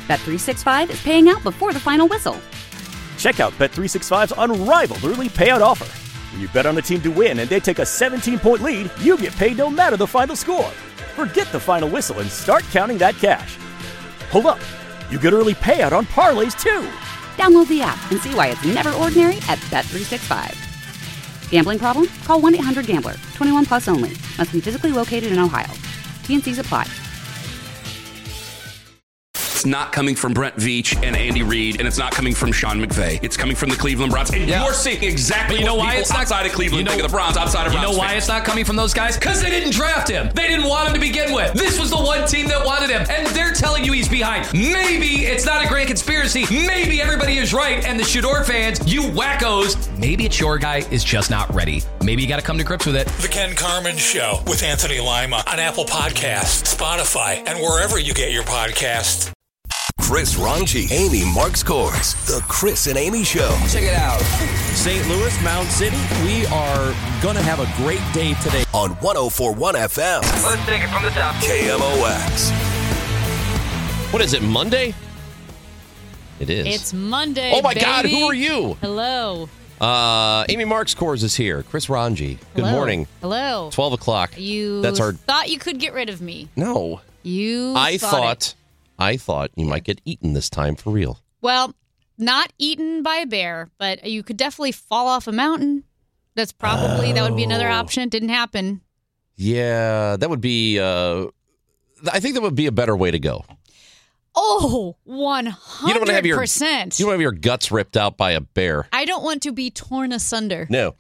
Bet365 is paying out before the final whistle. Check out Bet365's unrivaled early payout offer. When you bet on a team to win and they take a 17-point lead, you get paid no matter the final score. Forget the final whistle and start counting that cash. Hold up. You get early payout on parlays, too. Download the app and see why it's never ordinary at Bet365. Gambling problem? Call 1-800-GAMBLER. 21 plus only. Must be physically located in Ohio. T&Cs apply. It's not coming from Brent Veach and Andy Reid, and it's not coming from Sean McVay. It's coming from the Cleveland Browns. And you're seeing exactly what people outside of Cleveland think of the Browns, outside of Browns. You know why it's not coming from those guys? Because they didn't draft him. They didn't want him to begin with. This was the one team that wanted him, and they're telling you he's behind. Maybe it's not a grand conspiracy. Maybe everybody is right, and the Shador fans, you wackos, maybe it's your guy is just not ready. Maybe you got to come to grips with it. The Ken Carman Show with Anthony Lima on Apple Podcasts, Spotify, and wherever you get your podcasts. Chris Ranji, Amy Marks Kors, The Chris and Amy Show. Check it out. St. Louis, Mound City, we are going to have a great day today. On 104.1 FM. Let's take it from the top. KMOX. What is it, Monday? It is. It's Monday, Oh, my baby. God, who are you? Hello. Amy Marks Kors is here. Chris Ranji. Good Hello. morning. Hello. 12 o'clock. You thought you could get rid of me. No. I thought you might get eaten this time for real. Well, not eaten by a bear, but you could definitely fall off a mountain. That would be another option. Didn't happen. Yeah, that would be, I think that would be a better way to go. Oh, 100%. You don't want to have your guts ripped out by a bear. I don't want to be torn asunder. No.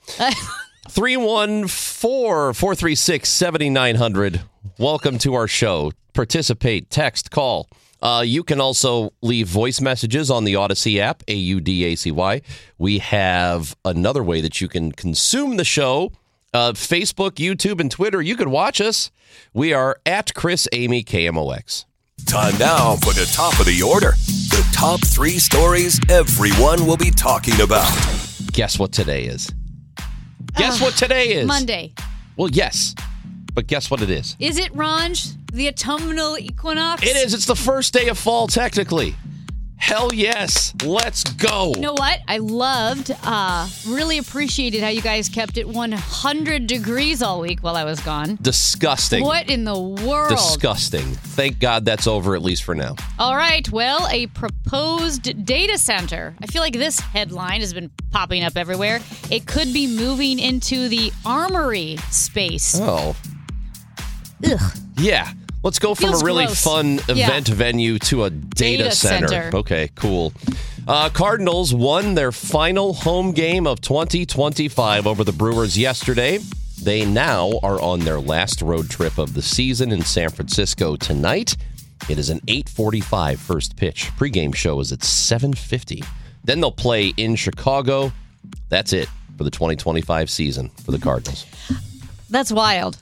314-436-7900. Welcome to our show. Participate, text, call. You can also leave voice messages on the Odyssey app, AUDACY. We have another way that you can consume the show. Facebook, YouTube, and Twitter. You can watch us. We are at Chris Amy KMOX. Time now for the top of the order. The top 3 stories everyone will be talking about. Guess what today is? Guess what today is? Monday. Well, yes. But guess what it is? Is it, Ranj, the autumnal equinox? It is. It's the first day of fall, technically. Hell yes. Let's go. You know what? I loved, really appreciated how you guys kept it 100 degrees all week while I was gone. Disgusting. What in the world? Disgusting. Thank God that's over, at least for now. All right. Well, a proposed data center. I feel like this headline has been popping up everywhere. It could be moving into the Armory space. Oh. Ugh. Yeah. Let's go from Feels a really gross. fun event venue to a data center. Okay, cool. Cardinals won their final home game of 2025 over the Brewers yesterday. They now are on their last road trip of the season in San Francisco tonight. It is an 8:45 first pitch. Pre-game show is at 7:50. Then they'll play in Chicago. That's it for the 2025 season for the Cardinals. That's wild.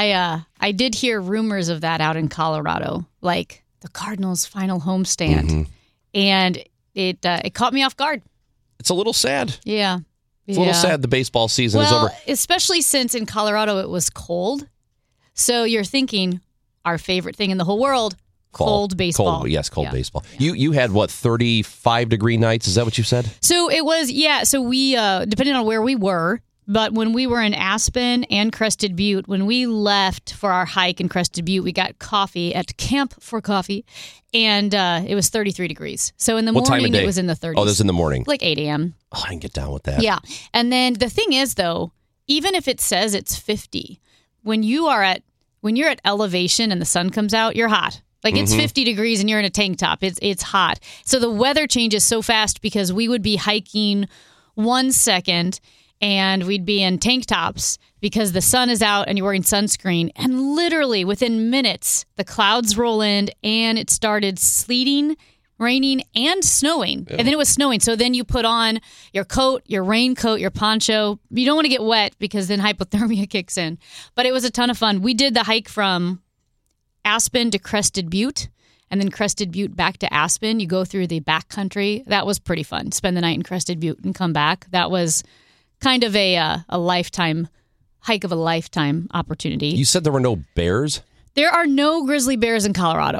I did hear rumors of that out in Colorado, like the Cardinals' final homestand, and it caught me off guard. It's a little sad. Yeah, It's a little sad the baseball season is over. Especially since in Colorado it was cold, so you're thinking our favorite thing in the whole world, cold baseball. Cold baseball. You had what, 35-degree nights? Is that what you said? So it was, yeah. So we, depending on where we were. But when we were in Aspen and Crested Butte, when we left for our hike in Crested Butte, we got coffee at Camp for Coffee, and it was 33 degrees. So in the morning, it was in the 30s. Oh, this is in the morning. Like 8 a.m. Oh, I can get down with that. Yeah. And then the thing is, though, even if it says it's 50, when you're at elevation and the sun comes out, you're hot. Like it's 50 degrees and you're in a tank top. It's hot. So the weather changes so fast because we would be hiking 1 second and we'd be in tank tops because the sun is out and you're wearing sunscreen. And literally within minutes, the clouds roll in and it started sleeting, raining, and snowing. Yeah. And then it was snowing. So then you put on your coat, your raincoat, your poncho. You don't want to get wet because then hypothermia kicks in. But it was a ton of fun. We did the hike from Aspen to Crested Butte. And then Crested Butte back to Aspen. You go through the backcountry. That was pretty fun. Spend the night in Crested Butte and come back. That was kind of a lifetime hike of a lifetime opportunity. You said there were no bears? There are no grizzly bears in Colorado.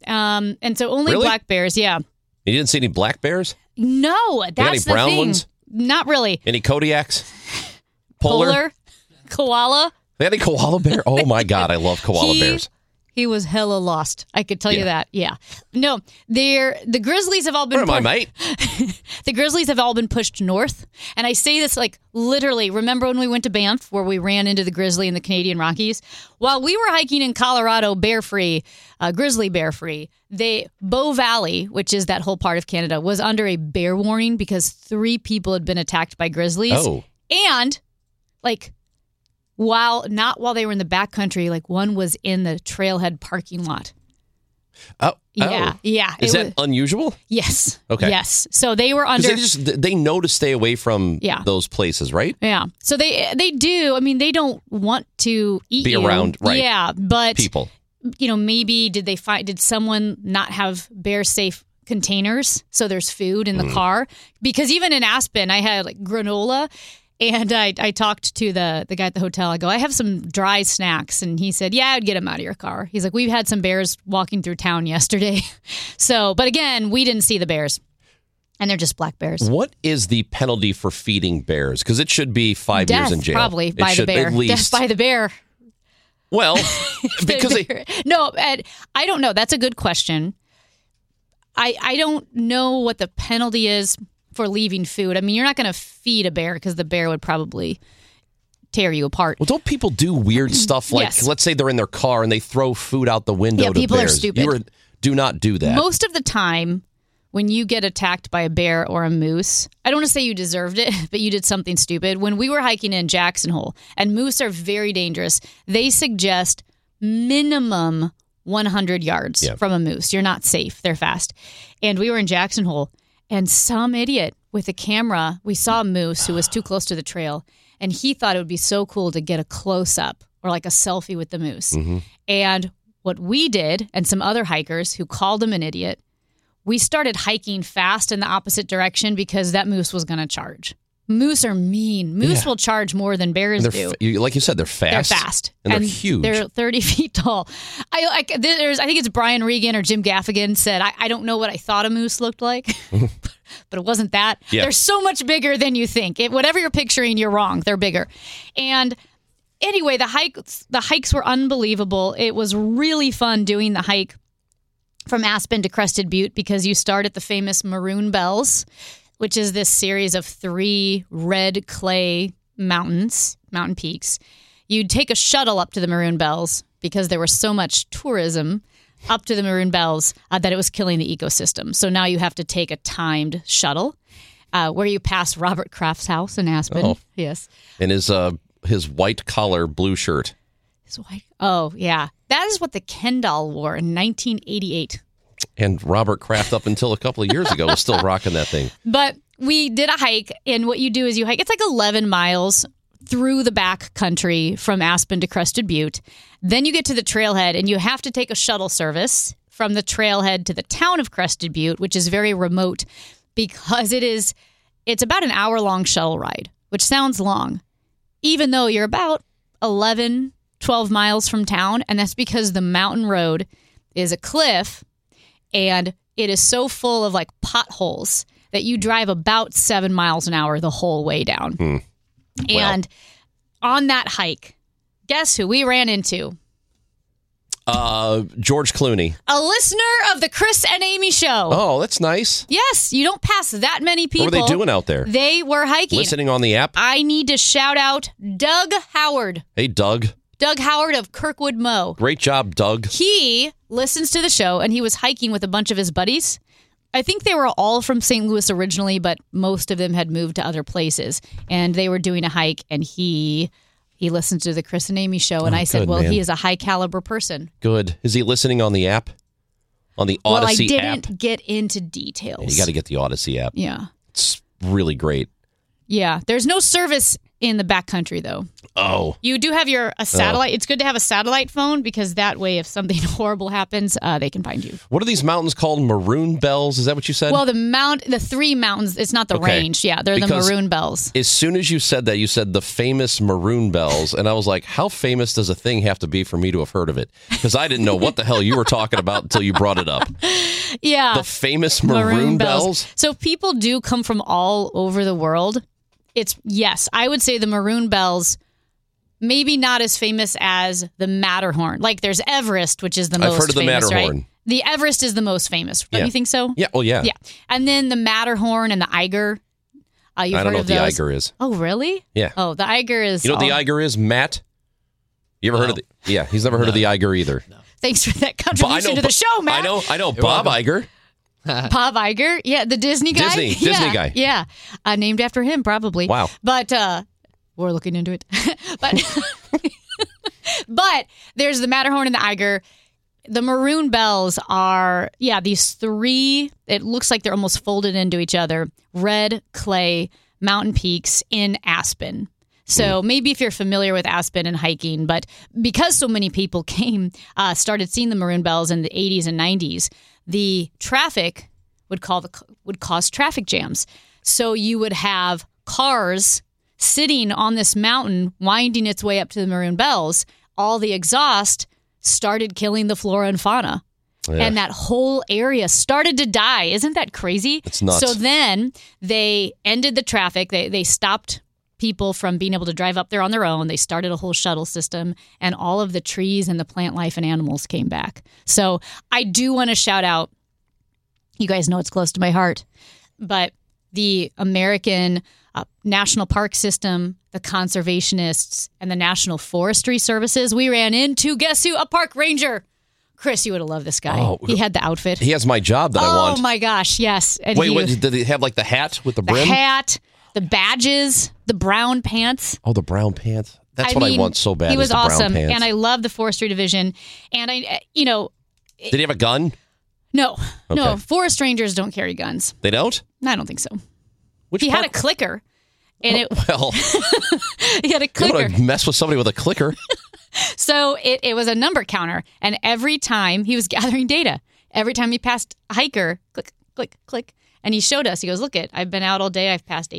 And so only Really? black bears, yeah. You didn't see any black bears? No, any that's the brown thing. ones? Not really. Any Kodiaks? Polar? Koala. They had a koala bear? Oh, my God. I love koala bears. He was hella lost. I could tell you that. Yeah. No, the grizzlies have all been... Where am I, mate? The grizzlies have all been pushed north. And I say this like literally. Remember when we went to Banff where we ran into the grizzly in the Canadian Rockies? While we were hiking in Colorado bear-free, grizzly bear-free, Bow Valley, which is that whole part of Canada, was under a bear warning because 3 people had been attacked by grizzlies. Oh. And like... while they were in the backcountry, like one was in the trailhead parking lot. Oh, yeah. Is that unusual? Yes. Okay. Yes. So they were under. They know to stay away from those places, right? Yeah. So they do. I mean, they don't want to eat Be around, right? Yeah, but people. Maybe did someone not have bear safe containers so there's food in the car? Because even in Aspen, I had like granola. And I talked to the guy at the hotel. I go, I have some dry snacks. And he said, yeah, I'd get them out of your car. He's like, we've had some bears walking through town yesterday. But again, we didn't see the bears. And they're just black bears. What is the penalty for feeding bears? Because it should be 5 years in jail. Probably by the bear. At least. Death by the bear. Well, because No, I don't know. That's a good question. I don't know what the penalty is for leaving food. I mean, you're not going to feed a bear because the bear would probably tear you apart. Well, don't people do weird stuff like, let's say they're in their car and they throw food out the window to people bears. Are stupid. Do not do that. Most of the time, when you get attacked by a bear or a moose, I don't want to say you deserved it, but you did something stupid. When we were hiking in Jackson Hole, and moose are very dangerous, they suggest minimum 100 yards from a moose. You're not safe. They're fast. And we were in Jackson Hole. And some idiot with a camera, we saw a moose who was too close to the trail, and he thought it would be so cool to get a close-up or like a selfie with the moose. Mm-hmm. And what we did, and some other hikers who called him an idiot, we started hiking fast in the opposite direction because that moose was going to charge. Moose are mean. Moose will charge more than bears do. Like you said, they're fast. They're fast. And they're huge. They're 30 feet tall. I think it's Brian Regan or Jim Gaffigan said, I don't know what I thought a moose looked like, but it wasn't that. Yeah. They're so much bigger than you think. Whatever you're picturing, you're wrong. They're bigger. And anyway, the hikes were unbelievable. It was really fun doing the hike from Aspen to Crested Butte because you start at the famous Maroon Bells, which is this series of 3 red clay mountain peaks. You'd take a shuttle up to the Maroon Bells because there was so much tourism up to the Maroon Bells that it was killing the ecosystem. So now you have to take a timed shuttle where you pass Robert Kraft's house in Aspen. Oh. Yes. And his white collar blue shirt. His white. Oh, yeah. That is what the Ken doll wore in 1988. And Robert Kraft, up until a couple of years ago, was still rocking that thing. But we did a hike, and what you do is you hike. It's like 11 miles through the back country from Aspen to Crested Butte. Then you get to the trailhead, and you have to take a shuttle service from the trailhead to the town of Crested Butte, which is very remote because it's about an hour-long shuttle ride, which sounds long, even though you're about 11, 12 miles from town, and that's because the mountain road is a cliff. And it is so full of like potholes that you drive about 7 miles an hour the whole way down. And on that hike, guess who we ran into? George Clooney. A listener of the Chris and Amy show. Oh, that's nice. Yes, you don't pass that many people. What were they doing out there? They were hiking. Listening on the app? I need to shout out Doug Howard. Hey, Doug. Doug Howard of Kirkwood Mow. Great job, Doug. He listens to the show, and he was hiking with a bunch of his buddies. I think they were all from St. Louis originally, but most of them had moved to other places. And they were doing a hike, and he listened to the Chris and Amy show. And I said, well, he is a high-caliber person. Good. Is he listening on the app? On the Odyssey app? Well, I didn't get into details. Yeah, you got to get the Odyssey app. Yeah. It's really great. Yeah. There's no service in the backcountry, though. Oh. You do have a satellite. It's good to have a satellite phone because that way, if something horrible happens, they can find you. What are these mountains called? Maroon Bells? Is that what you said? Well, the 3 mountains, it's not the range. Yeah, they're because the Maroon Bells. As soon as you said that, you said the famous Maroon Bells. And I was like, how famous does a thing have to be for me to have heard of it? Because I didn't know what the hell you were talking about until you brought it up. Yeah. The famous Maroon Bells? So people do come from all over the world. Yes, I would say the Maroon Bells, maybe not as famous as the Matterhorn. Like there's Everest, which is the most famous. I've heard of the Matterhorn. Right? The Everest is the most famous. Don't you think so? Yeah. Oh, yeah. Yeah. And then the Matterhorn and the Eiger. I don't know what the Eiger is. Oh, really? Yeah. Oh, the Eiger is... You know what the Eiger is, Matt? You ever heard of the... Yeah, he's never heard of the Eiger either. No. Thanks for that contribution to the show, Matt. I know. Bob Iger. Bob Iger, yeah, the Disney guy. Disney guy. Yeah, named after him, probably. Wow. But we're looking into it. But there's the Matterhorn and the Eiger. The Maroon Bells are, these 3, it looks like they're almost folded into each other, red clay mountain peaks in Aspen. So maybe if you're familiar with Aspen and hiking, but because so many people started seeing the Maroon Bells in the 80s and 90s, the traffic would cause traffic jams. So you would have cars sitting on this mountain, winding its way up to the Maroon Bells. All the exhaust started killing the flora and fauna. Yeah. And that whole area started to die. Isn't that crazy? It's nuts. So then they ended the traffic. They stopped people from being able to drive up there on their own. They started a whole shuttle system, and all of the trees and the plant life and animals came back. So I do want to shout out, you guys know it's close to my heart, but the American National Park System, the conservationists, and the National Forestry Services, we ran into, guess who? A park ranger. Chris, you would have loved this guy. Oh, he had the outfit. He has my job that I want. Oh, my gosh, yes. And Wait, did he have like the hat with the brim? The hat, the badges, the brown pants. Oh, the brown pants. That's what I want so bad. He was awesome, brown pants. And I love the Forestry Division. And did he have a gun? No, no. Forest rangers don't carry guns. They don't? I don't think so. He had a clicker, and he had a clicker. You want to mess with somebody with a clicker? So it was a number counter, and every time he was gathering data, every time he passed a hiker, click, click, click. And he showed us, he goes, look, I've been out all day. I've passed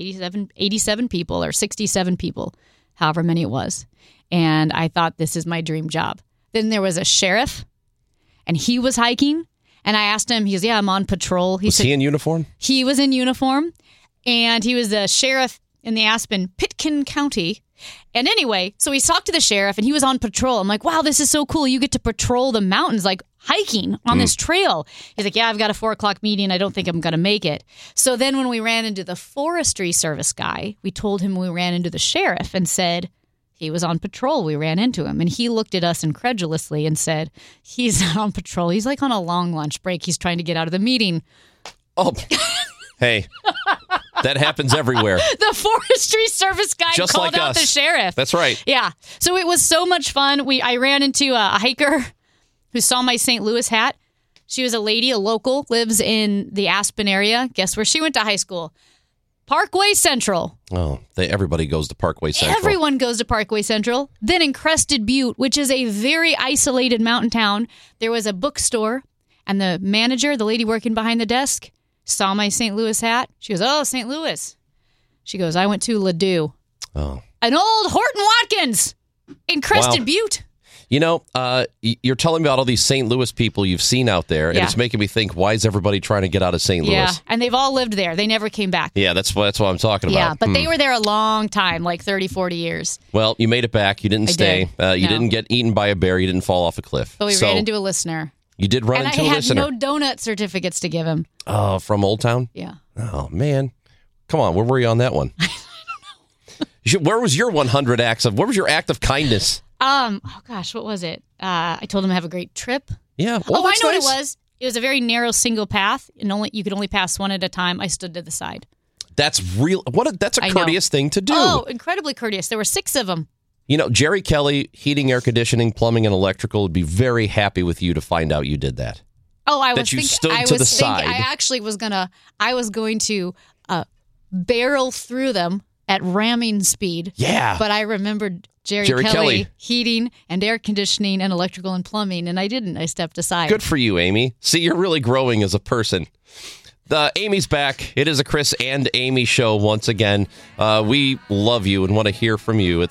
87 people or 67 people, however many it was. And I thought, this is my dream job. Then there was a sheriff, and he was hiking. And I asked him, he goes, yeah, I'm on patrol. Was he in uniform? He was in uniform. And he was the sheriff in the Aspen, Pitkin County. And anyway, so we talked to the sheriff, and he was on patrol. I'm like, wow, this is so cool. You get to patrol the mountains, like hiking on this trail. He's like, yeah, I've got a 4:00 meeting. I don't think I'm going to make it. So then when we ran into the Forestry Service guy, we told him we ran into the sheriff and said he was on patrol. We ran into him, and he looked at us incredulously and said, he's not on patrol. He's like on a long lunch break. He's trying to get out of the meeting. Oh, hey. That happens everywhere. The Forestry Service guy just called like out us. the sheriff. That's right. Yeah. So it was so much fun. I ran into a hiker who saw my St. Louis hat. She was a lady, a local, lives in the Aspen area. Guess where she went to high school? Parkway Central. Oh, everybody goes to Parkway Central. Everyone goes to Parkway Central. Then in Crested Butte, which is a very isolated mountain town, there was a bookstore, and the manager, the lady working behind the desk, saw my St. Louis hat. She goes, oh, St. Louis. She goes, I went to Ladue. Oh. An old Horton Watkins in Crested Butte. You know, you're telling me about all these St. Louis people you've seen out there, and it's making me think, why is everybody trying to get out of St. Louis? Yeah, and they've all lived there. They never came back. Yeah, that's what I'm talking about. Yeah, but they were there a long time, like 30, 40 years. Well, you made it back. You didn't stay. You didn't get eaten by a bear. You didn't fall off a cliff. But we ran into a listener. You did run into a listener. And I had no donut certificates to give him. Oh, from Old Town? Yeah. Oh, man. Come on, where were you on that one? I don't know. Where was your 100 acts of, where was your act of kindness? Oh gosh, what was it? I told him to have a great trip. Yeah. Well, I know what it was. It was a very narrow single path, and you could only pass one at a time. I stood to the side. That's real. That's a courteous thing to do. Oh, incredibly courteous. There were 6 of them. You know, Jerry Kelly, heating, air conditioning, plumbing, and electrical would be very happy with you to find out you did that. Oh, I side. I actually was going to barrel through them at ramming speed. Yeah. But I remembered Jerry Kelly heating and air conditioning and electrical and plumbing, and I didn't. I stepped aside. Good for you, Amy. See, you're really growing as a person. Amy's back. It is a Chris and Amy show once again. We love you and want to hear from you at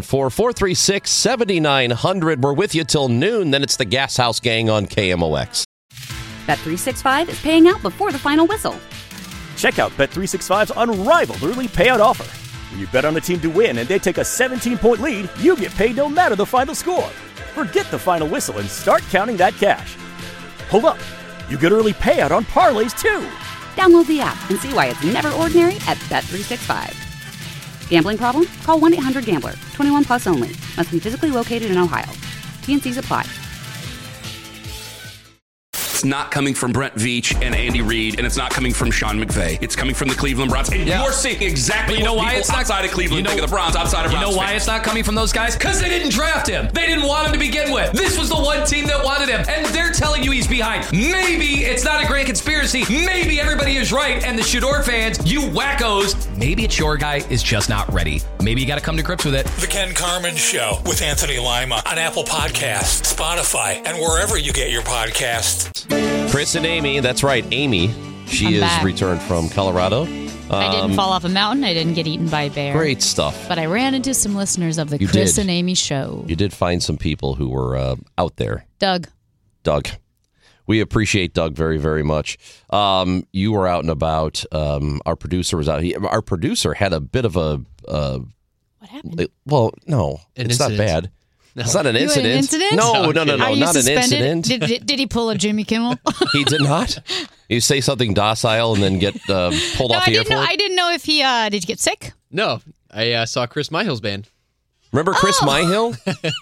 314-436-7900. We're with you till noon. Then it's the Gas House Gang on KMOX. Bet365 is paying out before the final whistle. Check out Bet365's unrivaled early payout offer. When you bet on a team to win and they take a 17-point lead, you get paid no matter the final score. Forget the final whistle and start counting that cash. Hold up. You get early payout on parlays, too. Download the app and see why it's never ordinary at Bet365. Gambling problem? Call 1-800-GAMBLER. 21 plus only. Must be physically located in Ohio. T&Cs apply. It's not coming from Brent Veach and Andy Reid, and it's not coming from Sean McVay. It's coming from the Cleveland Browns. And you're seeing exactly what people outside of Cleveland think of the Browns, outside of Browns. You know why it's not coming from those guys? Because they didn't draft him. They didn't want him to begin with. This was the one team that wanted him, and they're telling you he's behind. Maybe it's not a grand conspiracy. Maybe everybody is right, and the Shador fans, you wackos, maybe it's your guy is just not ready. Maybe you got to come to grips with it. The Ken Carman Show with Anthony Lima on Apple Podcasts, Spotify, and wherever you get your podcasts. Chris and Amy, that's right, Amy. She is back. Returned from Colorado. I didn't fall off a mountain. I didn't get eaten by a bear. Great stuff. But I ran into some listeners of the You Chris did. and Amy show. You did find some people who were out there. Doug. We appreciate Doug very, very much. You were out and about. Our producer was out. Our producer had a bit of a... What happened? Well, no, it's not bad. No. It's not an You had an incident. incident? No, Are you not an suspended? incident. Did he pull a Jimmy Kimmel? He did not. You say something docile and then get pulled off the airport? I didn't know if he... did you get sick? No, I saw Chris Myhill's band. Remember Chris Myhill?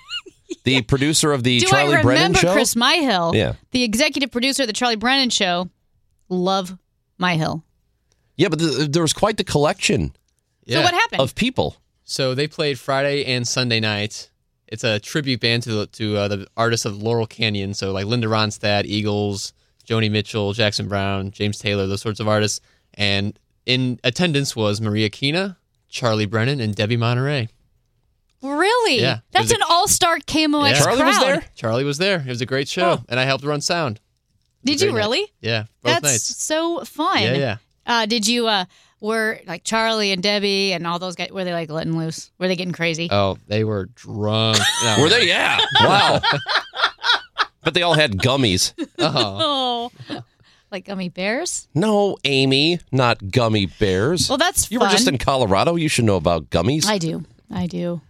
The producer of the Charlie I Brennan show? Chris Myhill? Yeah. The executive producer of the Charlie Brennan show. Love Myhill. Yeah, but there was quite the collection So what happened? of people. So they played Friday and Sunday night. It's a tribute band to the artists of Laurel Canyon. So like Linda Ronstadt, Eagles, Joni Mitchell, Jackson Brown, James Taylor, those sorts of artists. And in attendance was Maria Kina, Charlie Brennan, and Debbie Monterey. Really? Yeah. That's an all-star KMOX crowd. Charlie was there? Charlie was there. It was a great show. And I helped run sound. Did you really? Yeah, both That's nights. so fun. Yeah. Did you, were like Charlie and Debbie and all those guys, were they like letting loose? Were they getting crazy? Oh, they were drunk. No. Were they? Yeah. Wow. But they all had gummies. Oh. Like gummy bears? No, Amy, not gummy bears. Well, that's You fun. were just in Colorado. You should know about gummies. I do. I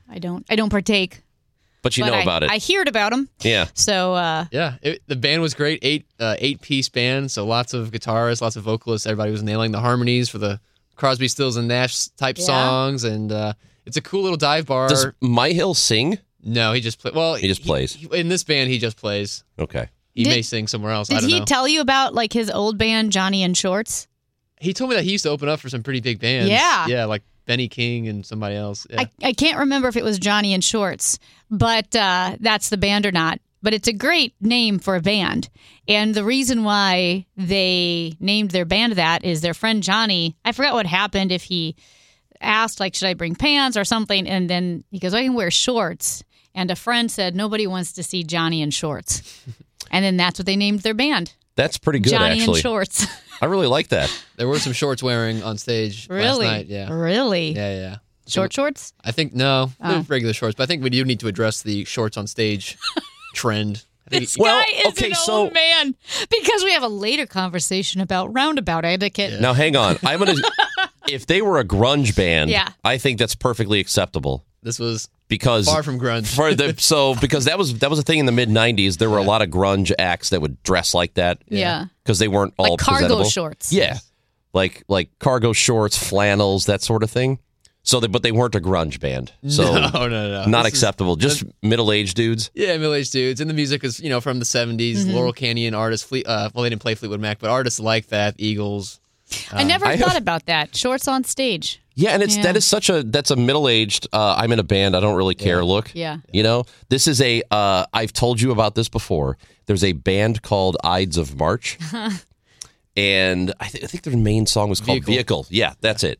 don't partake. But you know about it. I heard about them. Yeah. So, Yeah, the band was great. Eight-piece band, so lots of guitarists, lots of vocalists. Everybody was nailing the harmonies for the Crosby, Stills, and Nash type songs, and it's a cool little dive bar. Does Myhill sing? No, he just plays. Well, He just plays. In this band, he just plays. Okay. He may sing somewhere else. I did don't he know. tell you about like his old band, Johnny and Shorts? He told me that he used to open up for some pretty big bands. Yeah. Yeah, like Benny King and somebody else. Yeah. I can't remember if it was Johnny and Shorts, but that's the band or not. But it's a great name for a band. And the reason why they named their band that is their friend Johnny. I forgot what happened, if he asked, like, should I bring pants or something? And then he goes, I can wear shorts. And a friend said, nobody wants to see Johnny in shorts. And then that's what they named their band. That's pretty good, Johnny actually. in Shorts. I really like that. There were some shorts wearing on stage Really? last night. Yeah. Really? Yeah. Short shorts? I think, no, they're regular shorts, but I think we do need to address the shorts on stage trend. I think This guy is an old man. Because we have a later conversation about roundabout etiquette. Now, hang on. I'm gonna. If they were a grunge band, Yeah. I think that's perfectly acceptable. This was because far from grunge. Because that was a thing in the mid '90s. There were a lot of grunge acts that would dress like that. Yeah. Because they weren't all Like cargo presentable. shorts. Yeah, like cargo shorts, flannels, that sort of thing. So, but they weren't a grunge band. So No. not This is- acceptable. Just middle-aged dudes. Yeah, middle-aged dudes. And the music is, from the 70s. Mm-hmm. Laurel Canyon artists. They didn't play Fleetwood Mac, but artists like that, Eagles. I never thought about that. Shorts on stage. Yeah, and that's a middle-aged. I'm in a band. I don't really care. Look. Yeah. This is a. I've told you about this before. There's a band called Ides of March, and I think their main song was called Vehicle. Yeah, that's it.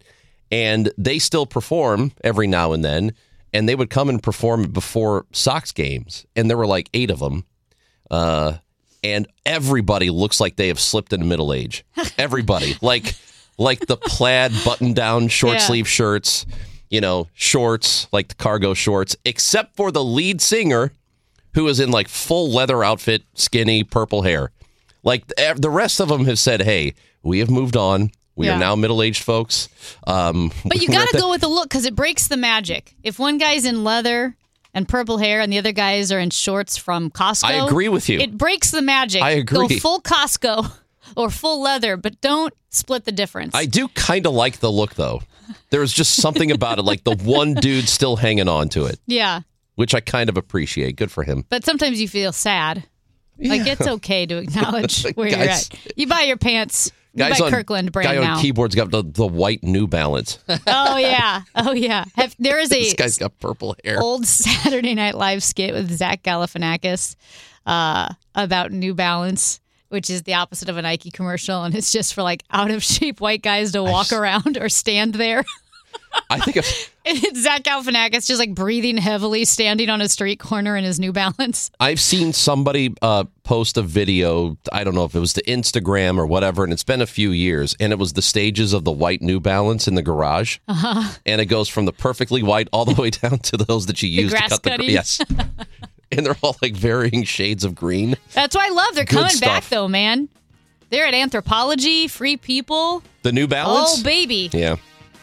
And they still perform every now and then. And they would come and perform before Sox games. And there were like 8 of them. And everybody looks like they have slipped into middle age. Everybody. like the plaid button-down short-sleeve shirts, shorts, like the cargo shorts, except for the lead singer, who is in like full leather outfit, skinny, purple hair. Like the rest of them have said, hey, we have moved on. We are now middle-aged folks. But you got to go with the look because it breaks the magic. If one guy's in leather and purple hair and the other guys are in shorts from Costco. I agree with you. It breaks the magic. I agree. Go full Costco or full leather, but don't split the difference. I do kind of like the look, though. There's just something about it, like the one dude still hanging on to it. Yeah. Which I kind of appreciate. Good for him. But sometimes you feel sad. Yeah. Like, it's okay to acknowledge where you're at. You buy your pants. You buy Kirkland brand now. Guy on keyboard's got the white New Balance. Oh, yeah. There is this guy's got purple hair. Old Saturday Night Live skit with Zach Galifianakis about New Balance, which is the opposite of a Nike commercial. And it's just for like out of shape white guys to walk around or stand there. I think it's Zach Galifianakis just like breathing heavily, standing on a street corner in his New Balance. I've seen somebody post a video. I don't know if it was to Instagram or whatever, and it's been a few years. And it was the stages of the white New Balance in the garage, and it goes from the perfectly white all the way down to those that you use to cut the grass. Yes, and they're all like varying shades of green. That's what I love. They're coming back though, man. They're at Anthropologie, Free People. The New Balance. Oh baby. Yeah.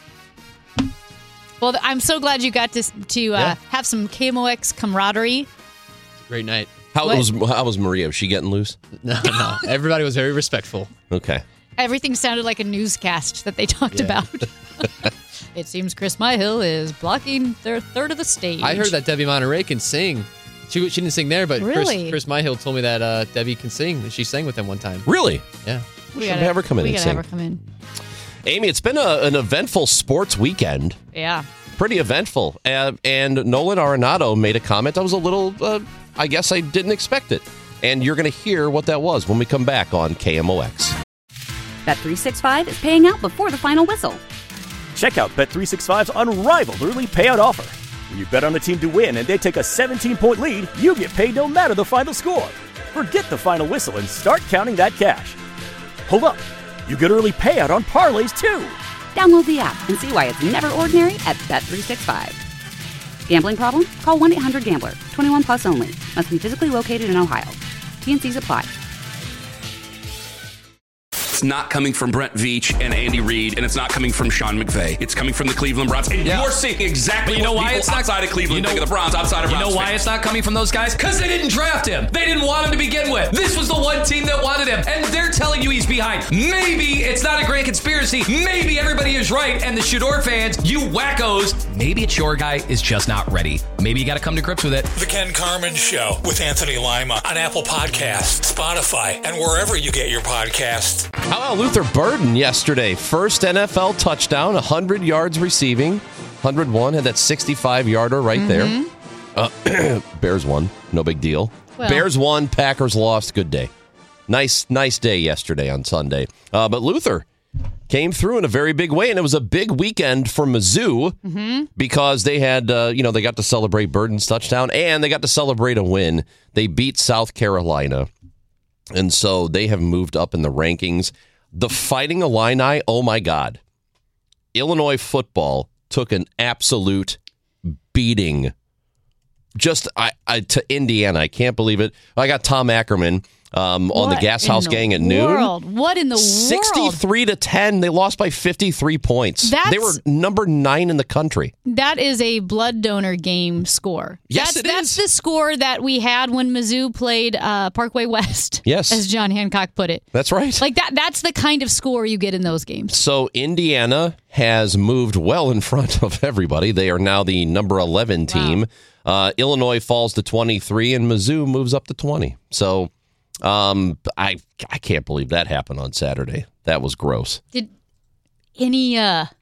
Well, I'm so glad you got to have some KMOX camaraderie. Great night. How was Maria? Was she getting loose? No. Everybody was very respectful. Okay. Everything sounded like a newscast that they talked about. It seems Chris Myhill is blocking their third of the stage. I heard that Debbie Monterey can sing. She didn't sing there, but really? Chris Myhill told me that Debbie can sing. She sang with them one time. Really? Yeah. We should have her come in and sing. We gotta have her come in. Amy, it's been an eventful sports weekend. Yeah. Pretty eventful. And Nolan Arenado made a comment. I was a little, I guess I didn't expect it. And you're going to hear what that was when we come back on KMOX. Bet365 is paying out before the final whistle. Check out Bet365's unrivaled early payout offer. When you bet on a team to win and they take a 17-point lead, you get paid no matter the final score. Forget the final whistle and start counting that cash. Hold up. You get early payout on parlays, too. Download the app and see why it's never ordinary at Bet365. Gambling problem? Call 1-800-GAMBLER. 21 plus only. Must be physically located in Ohio. T&Cs apply. It's not coming from Brent Veach and Andy Reid, and it's not coming from Sean McVay. It's coming from the Cleveland Browns. And you're seeing exactly what people outside of Cleveland think of the Browns, outside of Browns. You know why it's not coming from those guys? Because they didn't draft him. They didn't want him to begin with. This was the one team that wanted him, and they're telling you he's behind. Maybe it's not a grand conspiracy. Maybe everybody is right, and the Shador fans, you wackos, maybe it's your guy is just not ready. Maybe you got to come to grips with it. The Ken Carman Show with Anthony Lima on Apple Podcasts, Spotify, and wherever you get your podcasts. How about Luther Burden yesterday? First NFL touchdown, 100 yards receiving. 101, had that 65-yarder right there. Bears won. No big deal. Well, Bears won, Packers lost. Good day. Nice day yesterday on Sunday. But Luther came through in a very big way, and it was a big weekend for Mizzou because they had, they got to celebrate Burden's touchdown, and they got to celebrate a win. They beat South Carolina, and so they have moved up in the rankings. The Fighting Illini, oh my God. Illinois football took an absolute beating just to Indiana. I can't believe it. I got Tom Ackerman on the Gas House Gang at noon. What in the world? 63-10. They lost by 53 points. They were number 9 in the country. That is a blood donor game score. Yes, that's the score that we had when Mizzou played Parkway West. Yes. As John Hancock put it. That's right. Like that's the kind of score you get in those games. So Indiana has moved well in front of everybody. They are now the number 11 team. Wow. Illinois falls to 23 and Mizzou moves up to 20. So I can't believe that happened on Saturday. That was gross. Did any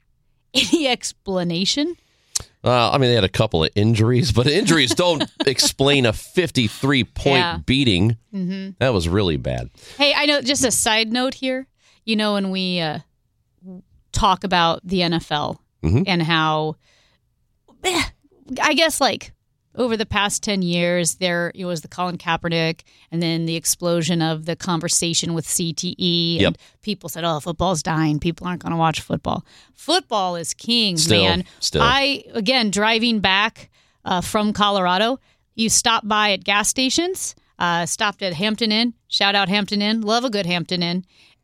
explanation? They had a couple of injuries, but injuries don't explain a 53-point beating. Mm-hmm. That was really bad. Hey, I know, just a side note here. When we talk about the NFL and how, I guess, like, over the past 10 years, there was the Colin Kaepernick and then the explosion of the conversation with CTE. And people said, oh, football's dying. People aren't going to watch football. Football is king, man. Again, driving back from Colorado, you stop by at gas stations, stopped at Hampton Inn. Shout out Hampton Inn. Love a good Hampton Inn.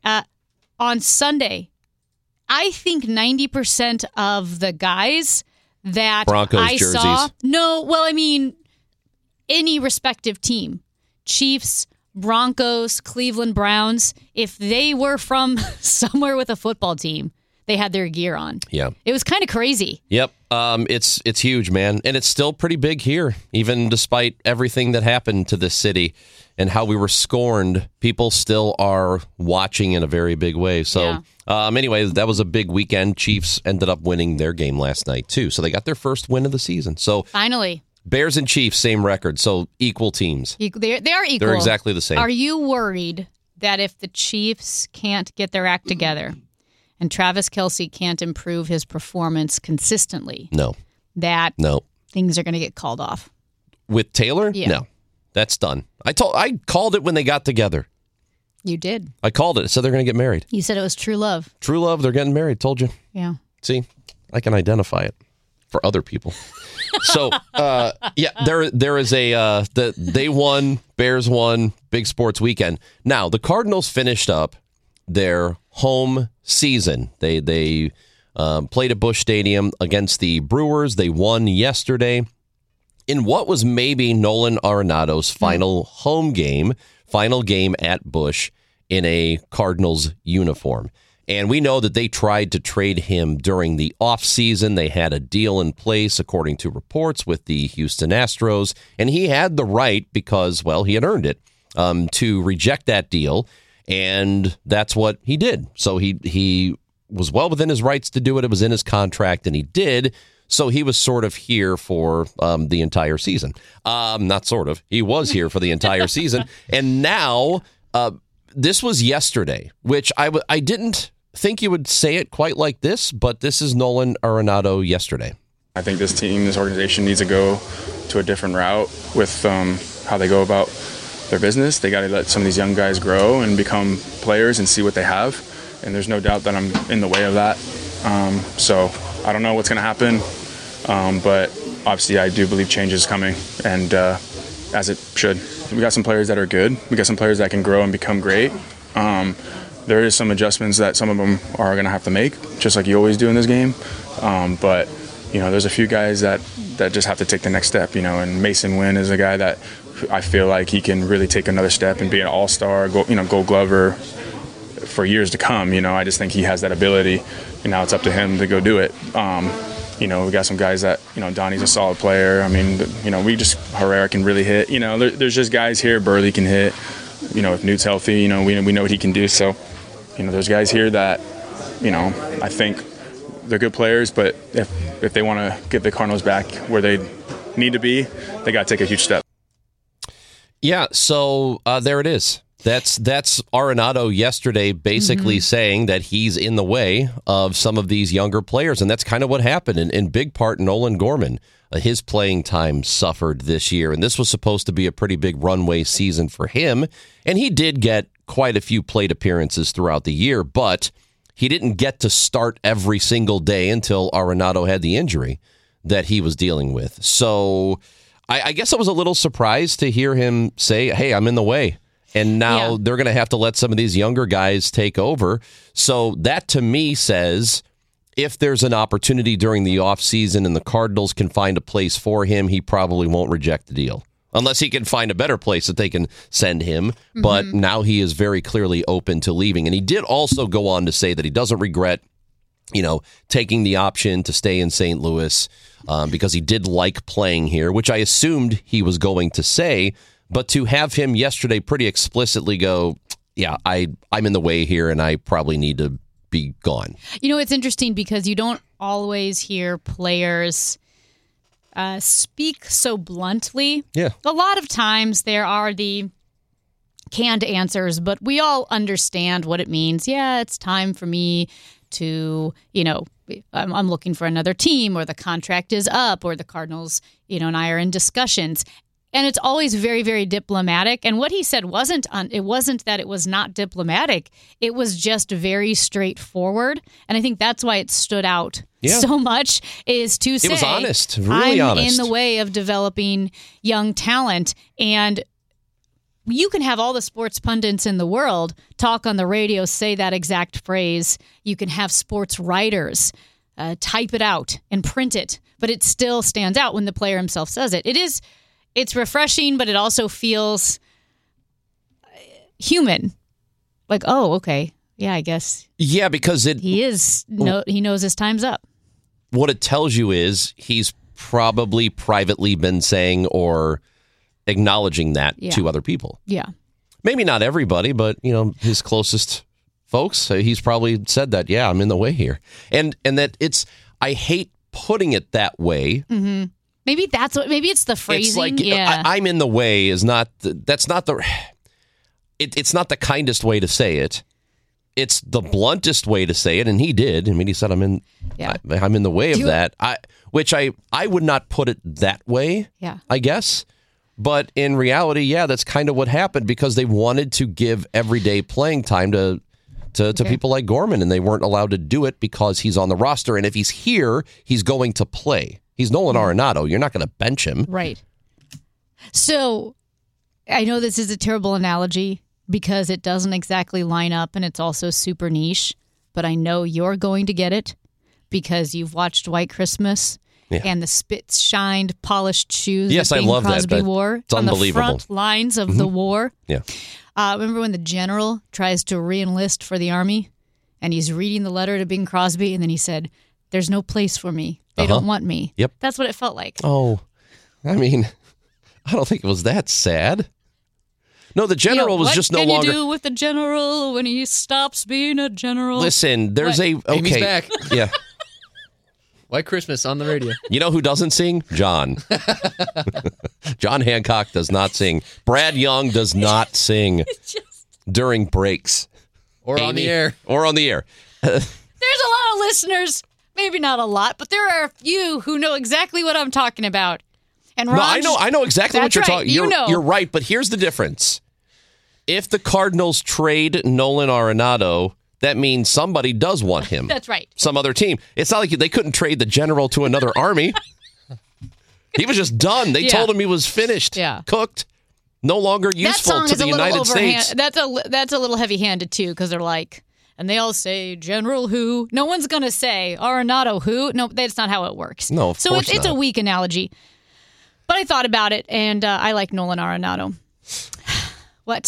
On Sunday, I think 90% of the guys that Broncos I jerseys. saw. No, well, I mean, any respective team. Chiefs, Broncos, Cleveland Browns, if they were from somewhere with a football team, they had their gear on. Yeah. It was kind of crazy. Yep. It's huge, man. And it's still pretty big here, even despite everything that happened to this city and how we were scorned. People still are watching in a very big way. So anyway, that was a big weekend. Chiefs ended up winning their game last night, too. So they got their first win of the season. So finally, Bears and Chiefs, same record. So equal teams. They are equal. They're exactly the same. Are you worried that if the Chiefs can't get their act together and Travis Kelce can't improve his performance consistently, that things are going to get called off? With Taylor? Yeah. No. That's done. I called it when they got together. You did. I called it. So they're going to get married. You said it was true love. True love. They're getting married. Told you. Yeah. See, I can identify it for other people. So, there is they won, Bears won, big sports weekend. Now, the Cardinals finished up their home season. They played at Busch Stadium against the Brewers. They won yesterday in what was maybe Nolan Arenado's final game at Busch in a Cardinals uniform. And we know that they tried to trade him during the offseason. They had a deal in place, according to reports, with the Houston Astros. And he had the right, because, well, he had earned it, to reject that deal. And that's what he did. So he was well within his rights to do it. It was in his contract, and he did. So he was sort of here for the entire season. Not sort of. He was here for the entire season. And now, this was yesterday, which I didn't think you would say it quite like this, but this is Nolan Arenado yesterday. I think this team, this organization needs to go to a different route with how they go about their business. They got to let some of these young guys grow and become players and see what they have. And there's no doubt that I'm in the way of that. So I don't know what's going to happen, but obviously I do believe change is coming, and as it should. We got some players that are good. We got some players that can grow and become great. There is some adjustments that some of them are going to have to make, just like you always do in this game. But there's a few guys that just have to take the next step. And Mason Wynn is a guy that I feel like he can really take another step and be an all-star, Gold Glover for years to come. I just think he has that ability, and now it's up to him to go do it. We got some guys that, Donnie's a solid player. I mean, Herrera can really hit. There's just guys here. Burley can hit. If Newt's healthy, we know what he can do. So, there's guys here that, I think they're good players, but if they want to get the Cardinals back where they need to be, they got to take a huge step. Yeah, so there it is. That's Arenado yesterday basically saying that he's in the way of some of these younger players, and that's kind of what happened. In big part, Nolan Gorman, his playing time suffered this year, and this was supposed to be a pretty big runway season for him, and he did get quite a few plate appearances throughout the year, but he didn't get to start every single day until Arenado had the injury that he was dealing with. So I guess I was a little surprised to hear him say, hey, I'm in the way. And now they're going to have to let some of these younger guys take over. So that to me says if there's an opportunity during the offseason and the Cardinals can find a place for him, he probably won't reject the deal. Unless he can find a better place that they can send him. But now he is very clearly open to leaving. And he did also go on to say that he doesn't regret, taking the option to stay in St. Louis because he did like playing here, which I assumed he was going to say. But to have him yesterday pretty explicitly go, yeah, I'm in the way here and I probably need to be gone. It's interesting because you don't always hear players speak so bluntly. Yeah. A lot of times there are the canned answers, but we all understand what it means. Yeah, it's time for me to, I'm looking for another team, or the contract is up, or the Cardinals, and I are in discussions. And it's always very, very diplomatic. And what he said wasn't that it was not diplomatic. It was just very straightforward. And I think that's why it stood out so much, is to say, it was honest, really honest. I'm in the way of developing young talent. And you can have all the sports pundits in the world talk on the radio, say that exact phrase. You can have sports writers type it out and print it, but it still stands out when the player himself says it. It's refreshing, but it also feels human. Like, oh, okay. Yeah, I guess. Yeah, because he knows his time's up. What it tells you is he's probably privately been saying or acknowledging that to other people. Yeah. Maybe not everybody, but, his closest folks, he's probably said that, yeah, I'm in the way here. And that I hate putting it that way. Mm-hmm. Maybe it's the phrasing. It's like, I'm in the way is not, it's not the kindest way to say it. It's the bluntest way to say it. And he did. I mean, he said, I'm in the way of that. Which I would not put it that way, I guess. But in reality, that's kind of what happened, because they wanted to give everyday playing time to people like Gorman, and they weren't allowed to do it because he's on the roster. And if he's here, he's going to play. He's Nolan Arenado. You're not going to bench him. Right. So I know this is a terrible analogy because it doesn't exactly line up, and it's also super niche, but I know you're going to get it because you've watched White Christmas and the spit-shined, polished shoes that Bing Crosby wore. It's on unbelievable. The front lines of the war. Yeah. Remember when the general tries to re-enlist for the Army, and he's reading the letter to Bing Crosby, and then he said, "There's no place for me. They don't want me." Yep. That's what it felt like. Oh, I mean, I don't think it was that sad. No, the general was just no longer. What can you do with the general when he stops being a general? Listen, there's Amy's back. Yeah. White Christmas on the radio. You know who doesn't sing? John. John Hancock does not sing. Brad Young does not sing during breaks. Or on the air. Or on the air. There's a lot of listeners. Maybe not a lot, but there are a few who know exactly what I'm talking about. And Raj, I know exactly what you're talking about. You're right, but here's the difference. If the Cardinals trade Nolan Arenado, that means somebody does want him. That's right. Some other team. It's not like they couldn't trade the general to another army. He was just done. They told him he was finished, cooked, no longer useful to the United States. That's a little heavy-handed, too, because they're like, and they all say, General who? No one's going to say, Arenado who? No, that's not how it works. No, of course not. It's a weak analogy. But I thought about it, and I like Nolan Arenado. What?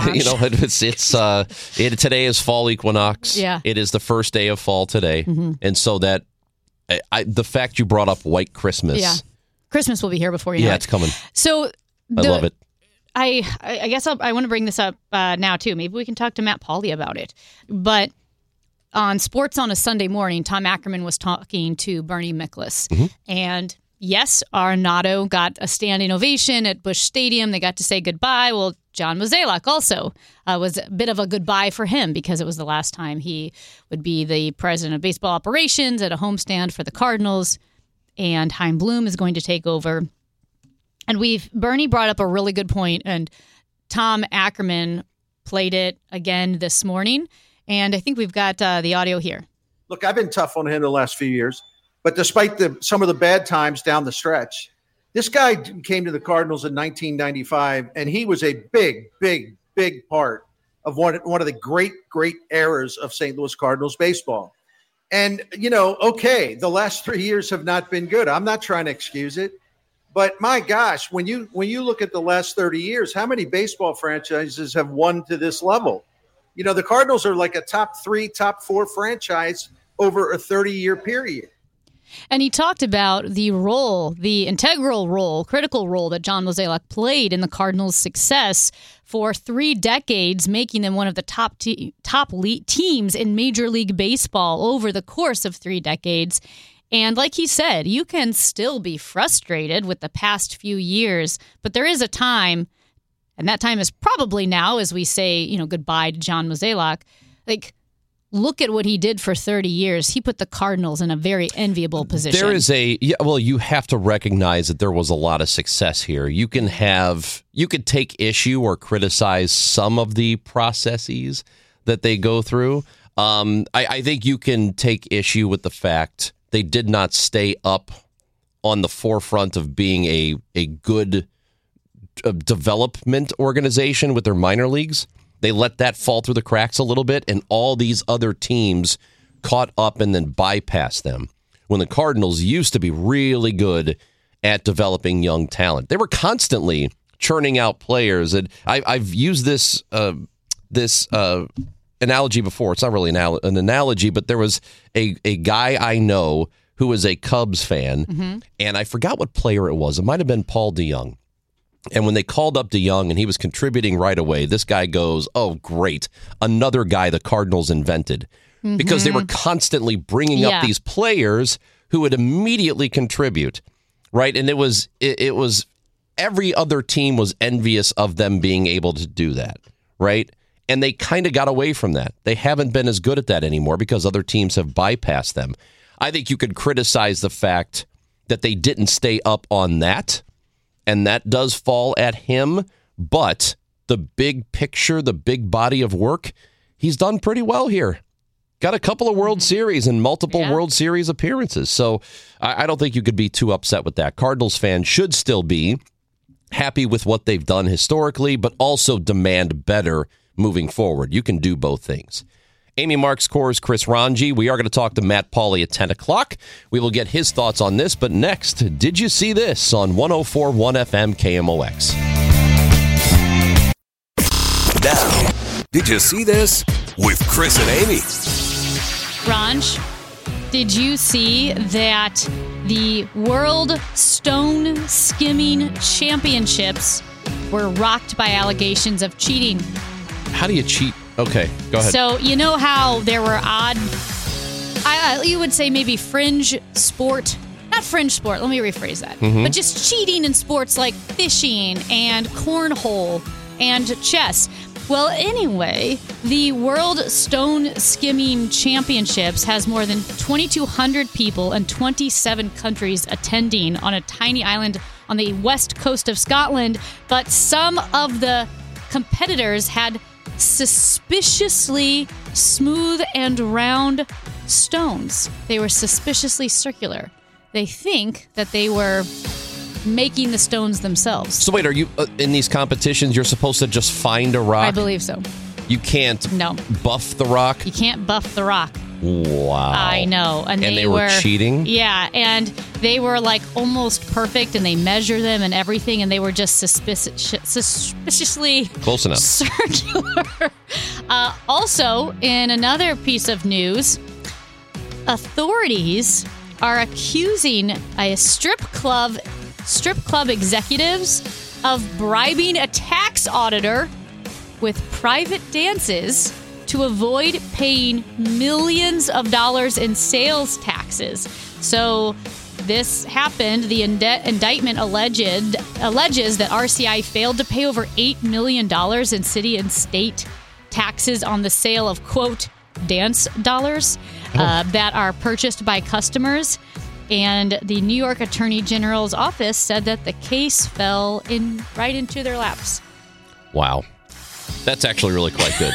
Today is fall equinox. Yeah. It is the first day of fall today. Mm-hmm. And so that, the fact you brought up White Christmas. Yeah. Christmas will be here before you know it. Yeah, it's coming. So I love it. I guess I want to bring this up now, too. Maybe we can talk to Matt Pauley about it. But on Sports on a Sunday Morning, Tom Ackerman was talking to Bernie Miklasz. Mm-hmm. And yes, Arenado got a standing ovation at Busch Stadium. They got to say goodbye. Well, John Mozeliak also was a bit of a goodbye for him because it was the last time he would be the president of baseball operations at a homestand for the Cardinals. And Chaim Bloom is going to take over. And Bernie brought up a really good point, and Tom Ackerman played it again this morning. And I think we've got the audio here. Look, I've been tough on him the last few years, but despite some of the bad times down the stretch, this guy came to the Cardinals in 1995, and he was a big, big, big part of one of the great, great eras of St. Louis Cardinals baseball. And, okay, the last 3 years have not been good. I'm not trying to excuse it. But my gosh, when you look at the last 30 years, how many baseball franchises have won to this level? The Cardinals are like a top 3, top 4 franchise over a 30-year period. And he talked about the role, the integral role, critical role that John Mozeliak played in the Cardinals' success for 3 decades, making them one of the top teams in Major League Baseball over the course of 3 decades. And like he said, you can still be frustrated with the past few years, but there is a time, and that time is probably now as we say, goodbye to John Mozeliak. Like, look at what he did for 30 years. He put the Cardinals in a very enviable position. There is you have to recognize that there was a lot of success here. You could take issue or criticize some of the processes that they go through. I think you can take issue with the fact they did not stay up on the forefront of being a good development organization with their minor leagues. They let that fall through the cracks a little bit, and all these other teams caught up and then bypassed them. When the Cardinals used to be really good at developing young talent, they were constantly churning out players. And I've used this analogy before. It's not really an analogy, but there was a guy I know who was a Cubs fan, and I forgot what player it was. It might have been Paul DeYoung. And when they called up DeYoung and he was contributing right away, this guy goes, oh, great, another guy the Cardinals invented. Because they were constantly bringing up these players who would immediately contribute, right? And it was every other team was envious of them being able to do that, right? And they kind of got away from that. They haven't been as good at that anymore because other teams have bypassed them. I think you could criticize the fact that they didn't stay up on that, and that does fall at him. But the big picture, the big body of work, he's done pretty well here. Got a couple of World Series and multiple World Series appearances. So I don't think you could be too upset with that. Cardinals fans should still be happy with what they've done historically, but also demand better moving forward. You can do both things. Amy Marks Core's Chris Ranji. We are going to talk to Matt Pauley at 10 o'clock. We will get his thoughts on this. But next, did you see this on 104.1 FM KMOX? Now, did you see this with Chris and Amy? Ranj, did you see that the World Stone Skimming Championships were rocked by allegations of cheating? How do you cheat? Okay, go ahead. So, you know how there were you would say maybe fringe sport, not fringe sport, let me rephrase that, but just cheating in sports like fishing and cornhole and chess. Well, anyway, the World Stone Skimming Championships has more than 2,200 people and 27 countries attending on a tiny island on the west coast of Scotland, but some of the competitors had suspiciously smooth and round stones. They were suspiciously circular. They think that they were making the stones themselves. So wait, are you in these competitions, you're supposed to just find a rock? I believe so. You can't buff the rock? You can't buff the rock. Wow. I know. And they were cheating? Yeah, and they were like almost perfect, and they measure them and everything, and they were just suspiciously close enough. Circular. Also, in another piece of news, authorities are accusing a strip club executives of bribing a tax auditor with private dances to avoid paying millions of dollars in sales taxes. So this happened. The indictment alleges that RCI failed to pay over $8 million in city and state taxes on the sale of, quote, dance dollars that are purchased by customers. And the New York Attorney General's office said that the case fell right into their laps. Wow. That's actually really quite good.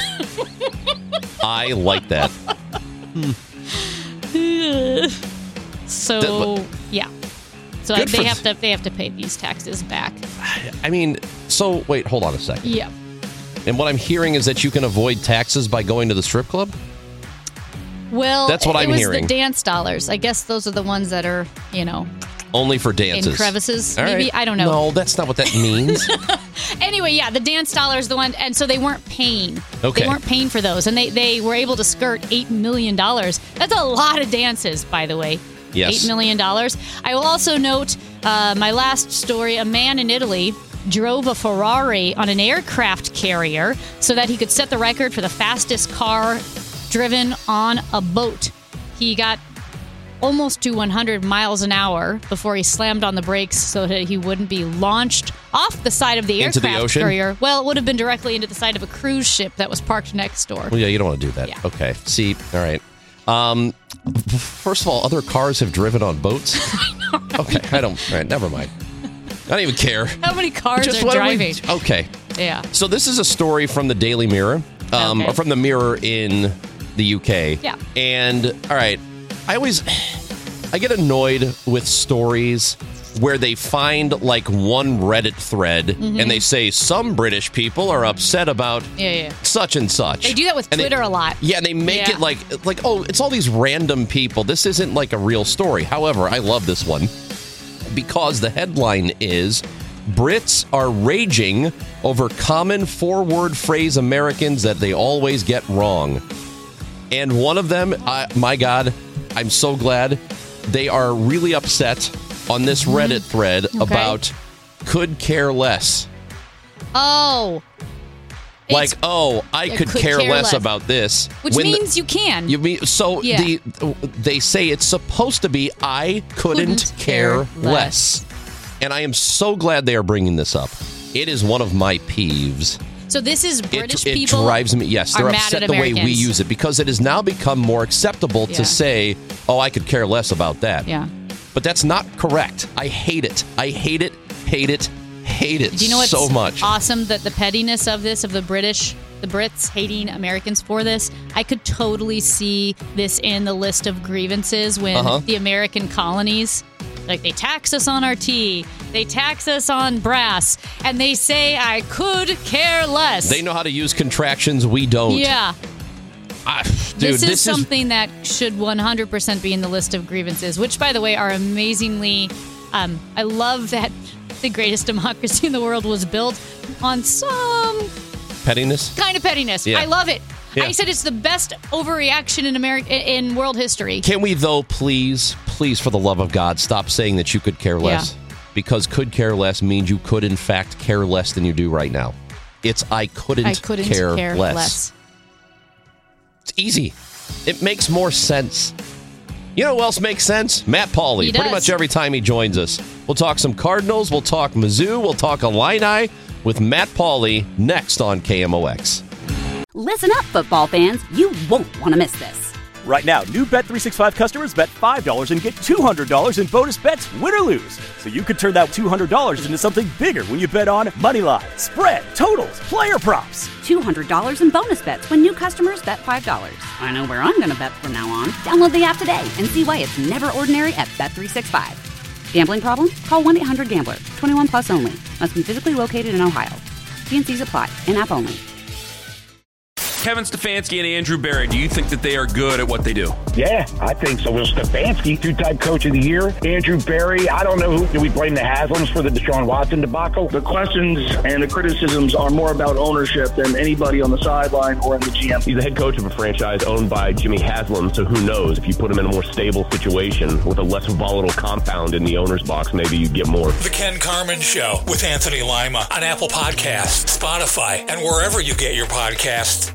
I like that. So, yeah. So they have to pay these taxes back. I mean, so wait, hold on a second. Yeah. And what I'm hearing is that you can avoid taxes by going to the strip club? Well, that's what I'm hearing. It was the dance dollars. I guess those are the ones that are, only for dances. In crevices, all maybe? Right. I don't know. No, that's not what that means. Anyway, yeah, the dance dollars, the one, and so they weren't paying. Okay. They weren't paying for those, and they were able to skirt $8 million. That's a lot of dances, by the way. Yes. $8 million. I will also note my last story, a man in Italy drove a Ferrari on an aircraft carrier so that he could set the record for the fastest car driven on a boat. He got almost to 100 miles an hour before he slammed on the brakes so that he wouldn't be launched off the side of the Into the aircraft ocean? carrier. Well, it would have been directly into the side of a cruise ship that was parked next door. Well, yeah, you don't want to do that. Yeah. Okay. See, all right. First of all, other cars have driven on boats. Okay, I don't. All right, never mind. I don't even care. How many cars are what driving? Okay. Yeah. So this is a story from the Daily Mirror, Okay. or from the Mirror in the UK. Yeah. And all right, I get annoyed with stories where they find like one Reddit thread and they say some British people are upset about such and such. They do that with And Twitter a lot. Yeah, and they make it like, oh, it's all these random people. This isn't like a real story. However, I love this one because the headline is Brits are raging over common four-word phrase Americans that they always get wrong. And one of them, my God, I'm so glad, they are really upset on this Reddit thread about could care less. Oh. Like, I could care less about this. Which means you can. They say it's supposed to be I couldn't care less. And I am so glad they are bringing this up. It is one of my peeves. So this is British it people. It drives me. Yes, they're upset the way we use it because it has now become more acceptable to say, I could care less about that. Yeah. But that's not correct. I hate it. I hate it, hate it, hate it Do you know what's so much. awesome? That the pettiness of this, of the Brits hating Americans for this, I could totally see this in the list of grievances when the American colonies, like they tax us on our tea, they tax us on brass, and they say I could care less. They know how to use contractions. We don't. Yeah. Dude, this is something that should 100% be in the list of grievances, which, by the way, are amazingly... I love that the greatest democracy in the world was built on some... pettiness? Kind of pettiness. Yeah. I love it. Yeah. I said it's the best overreaction in world history. Can we, though, please, for the love of God, stop saying that you could care less? Yeah. Because could care less means you could, in fact, care less than you do right now. It's I couldn't care less. It's easy. It makes more sense. You know who else makes sense? Matt Pauley. Pretty much every time he joins us. We'll talk some Cardinals. We'll talk Mizzou. We'll talk Illini with Matt Pauley next on KMOX. Listen up, football fans. You won't want to miss this. Right now, new Bet365 customers bet $5 and get $200 in bonus bets, win or lose. So you could turn that $200 into something bigger when you bet on money line, spread, totals, player props. $200 in bonus bets when new customers bet $5. I know where I'm going to bet from now on. Download the app today and see why it's never ordinary at Bet365. Gambling problem? Call 1-800-GAMBLER. 21 plus only. Must be physically located in Ohio. T&Cs apply. In-app only. Kevin Stefanski and Andrew Berry, do you think that they are good at what they do? Yeah, I think so. Will Stefanski, two-time coach of the year. Andrew Berry, I don't know who. Do we blame the Haslams for the Deshaun Watson debacle? The questions and the criticisms are more about ownership than anybody on the sideline or in the GM. He's the head coach of a franchise owned by Jimmy Haslam, so who knows? If you put him in a more stable situation with a less volatile compound in the owner's box, maybe you get more. The Ken Carman Show with Anthony Lima on Apple Podcasts, Spotify, and wherever you get your podcasts.